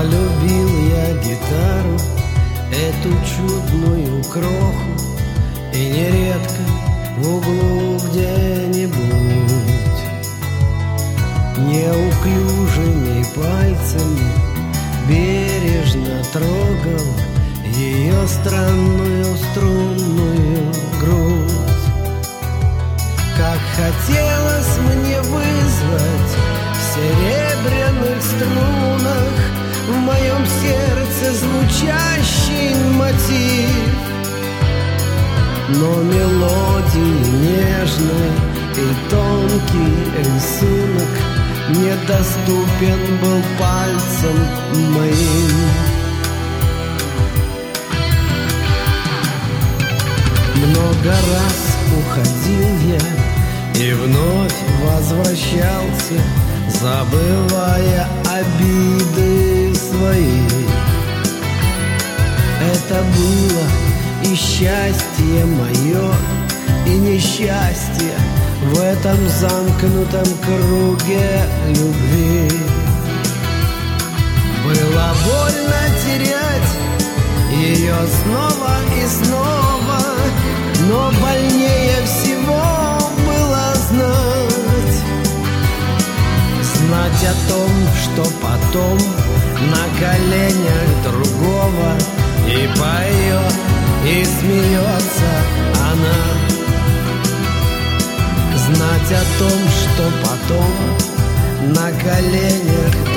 Полюбил я гитару, эту чудную кроху, и нередко в углу где-нибудь неуклюжими пальцами бережно трогал ее странную струнную грудь. Как хотелось мне вызвать в серебряных струнах в моем сердце звучащий мотив, но мелодии нежной и тонкий рисунок недоступен был пальцем моим. Много раз уходил я и вновь возвращался, забывая обиды свои. Это было и счастье мое, и несчастье в этом замкнутом круге любви. Было больно терять ее снова и снова, но больнее всего было знать о том, что потом на коленях другого и поет, и смеется она. Знать о том, что потом на коленях